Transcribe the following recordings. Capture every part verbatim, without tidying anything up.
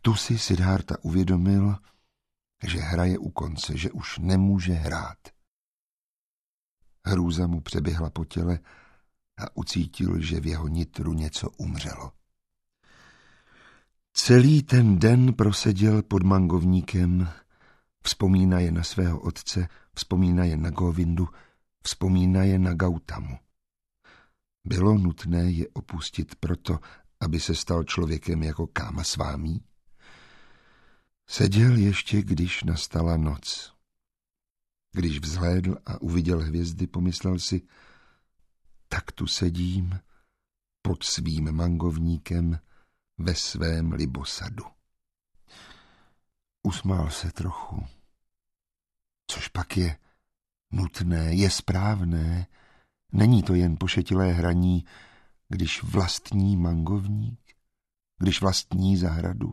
Tu si Siddhárta uvědomil, že hraje u konce, že už nemůže hrát. Hrůza mu přeběhla po těle a ucítil, že v jeho nitru něco umřelo. Celý ten den proseděl pod mangovníkem, vzpomínaje na svého otce, vzpomínaje na Govindu, vzpomínaje na Gautamu. Bylo nutné je opustit proto, aby se stal člověkem jako Kámasvámí? Seděl ještě, když nastala noc. Když vzhlédl a uviděl hvězdy, pomyslel si, tak tu sedím pod svým mangovníkem ve svém libosadu. Usmál se trochu. Což pak je nutné, je správné, není to jen pošetilé hraní, když vlastní mangovník, když vlastní zahradu.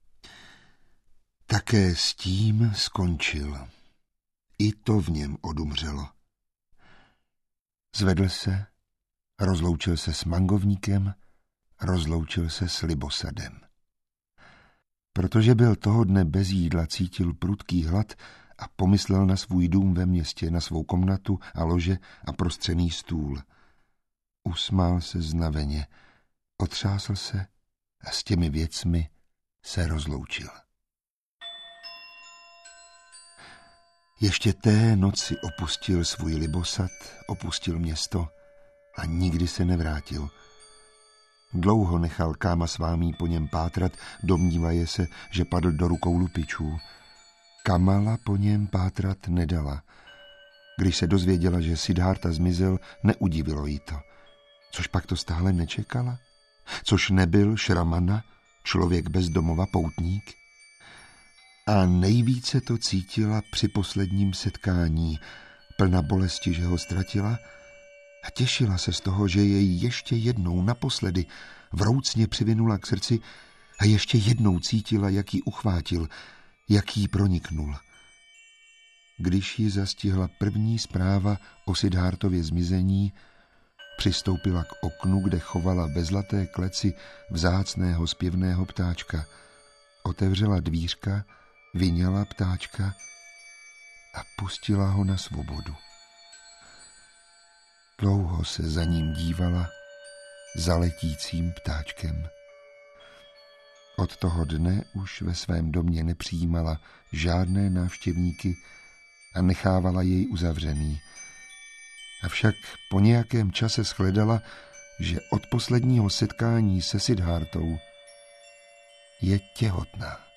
Také s tím skončil. I to v něm odumřelo. Zvedl se, rozloučil se s mangovníkem, rozloučil se s libosadem. Protože byl toho dne bez jídla, cítil prudký hlad a pomyslel na svůj dům ve městě, na svou komnatu a lože a prostřený stůl. Usmál se znaveně, otřásl se a s těmi věcmi se rozloučil. Ještě té noci opustil svůj libosad, opustil město a nikdy se nevrátil. Dlouho nechal Kámasvámí po něm pátrat, domnívaje se, že padl do rukou lupičů. Kamala po něm pátrat nedala. Když se dozvěděla, že Siddhárta zmizel, neudivilo jí to. Což pak to stále nečekala? Což nebyl Šramana, člověk bez domova, poutník? A nejvíce to cítila při posledním setkání, plna bolesti, že ho ztratila, a těšila se z toho, že jej ještě jednou naposledy vroucně přivinula k srdci a ještě jednou cítila, jak ji uchvátil, jak jí proniknul. Když ji zastihla první zpráva o Siddhártově zmizení, přistoupila k oknu, kde chovala ve zlaté kleci vzácného zpěvného ptáčka. Otevřela dvířka, vyňala ptáčka a pustila ho na svobodu. Dlouho se za ním dívala, za letícím ptáčkem. Od toho dne už ve svém domě nepřijímala žádné návštěvníky a nechávala jej uzavřený. Avšak po nějakém čase shledala, že od posledního setkání se Siddhártou je těhotná.